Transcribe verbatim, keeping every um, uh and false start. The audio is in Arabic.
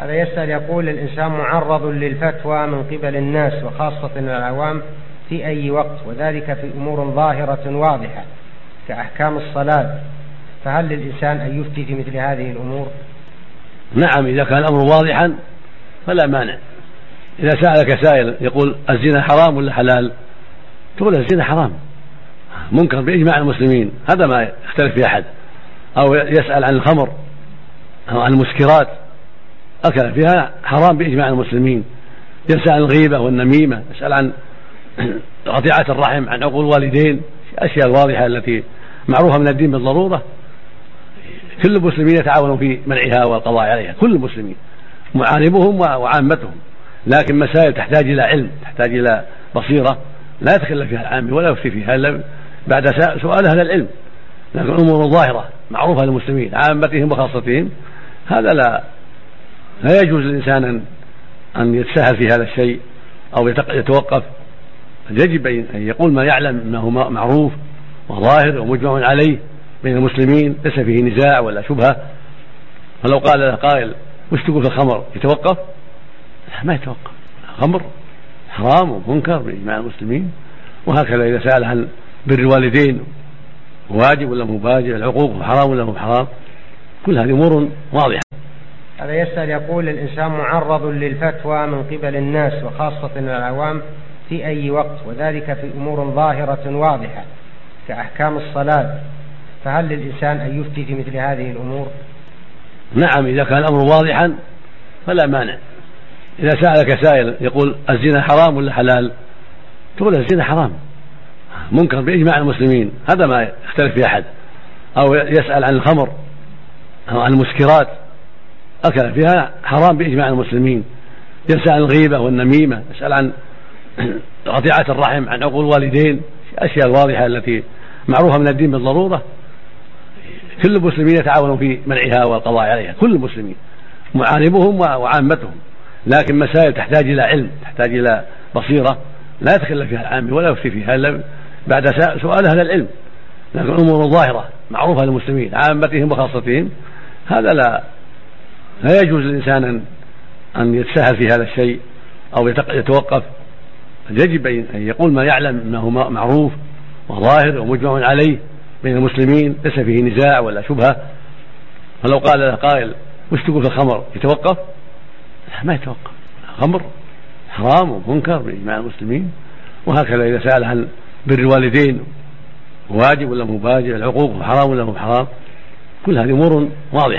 هذا يسأل يقول: الإنسان معرض للفتوى من قبل الناس وخاصة العوام في أي وقت، وذلك في أمور ظاهرة واضحة كأحكام الصلاة، فهل للإنسان أن يفتي في مثل هذه الأمور؟ نعم، إذا كان الأمر واضحا فلا مانع. إذا سألك سائل يقول: الزنا حرام ولا حلال؟ تقول: الزنا حرام منكر بإجماع المسلمين، هذا ما يختلف في أحد. أو يسأل عن الخمر أو عن المسكرات، أكل فيها حرام بإجماع المسلمين. يسأل عن الغيبة والنميمة، يسأل عن قطيعة الرحم، عن عقوق الوالدين، الأشياء الواضحة التي معروفة من الدين بالضرورة. كل المسلمين يتعاونون في منعها والقضاء عليها، كل المسلمين معاربهم وعامتهم. لكن مسائل تحتاج إلى علم، تحتاج إلى بصيرة، لا يتكلم فيها العام ولا يفتي فيها إلا بعد سؤال أهل العلم. لكن أمور ظاهرة معروفة للمسلمين عامتهم وخاصتهم، هذا لا لا يجوز للإنسان أن يتساهل في هذا الشيء أو يتوقف. يجب أن يقول ما يعلم أنه معروف وظاهر ومجمع عليه بين المسلمين، ليس فيه نزاع ولا شبهة. فلو قال له قائل: وش تقول في الخمر؟ يتوقف؟ ما يتوقف. الخمر حرام ومنكر بإجماع المسلمين. وهكذا إذا سأل عن بر الوالدين واجب ولا مو واجب، العقوق حرام ولا مو حرام، كل هذه أمور واضحة. هذا يسأل يقول: الإنسان معرض للفتوى من قبل الناس وخاصة العوام في أي وقت، وذلك في أمور ظاهرة واضحة كأحكام الصلاة، فهل للإنسان أن يفتي في مثل هذه الأمور؟ نعم، إذا كان الأمر واضحا فلا مانع. إذا سألك سائل يقول: الزنا حرام ولا حلال؟ تقول: الزنا حرام منكر بإجماع المسلمين، هذا ما يختلف في أحد. أو يسأل عن الخمر أو عن المسكرات، أكل فيها حرام بإجماع المسلمين. يسأل عن الغيبة والنميمة، يسأل عن قطيعة الرحم، عن عقوق الوالدين، الأشياء الواضحة التي معروفة من الدين بالضرورة. كل المسلمين يتعاونون في منعها والقضاء عليها، كل المسلمين معاربهم وعامتهم. لكن مسائل تحتاج إلى علم، تحتاج إلى بصيرة، لا يتكلم فيها العام ولا يفتي فيها إلا بعد سؤال أهل العلم. لكن أمور ظاهرة معروفة للمسلمين عامتهم وخاصتهم، هذا لا لا يجوز للإنسان أن يتساهل في هذا الشيء أو يتوقف. يجب أن يقول ما يعلم أنه معروف وظاهر ومجمع عليه بين المسلمين، ليس فيه نزاع ولا شبهة. فلو قال له قائل: وش تقول في الخمر؟ يتوقف؟ ما يتوقف. الخمر حرام ومنكر بإجماع المسلمين. وهكذا إذا سأل عن بر الوالدين واجب ولا مو واجب، العقوق حرام ولا مو حرام، كل هذه أمور واضحة.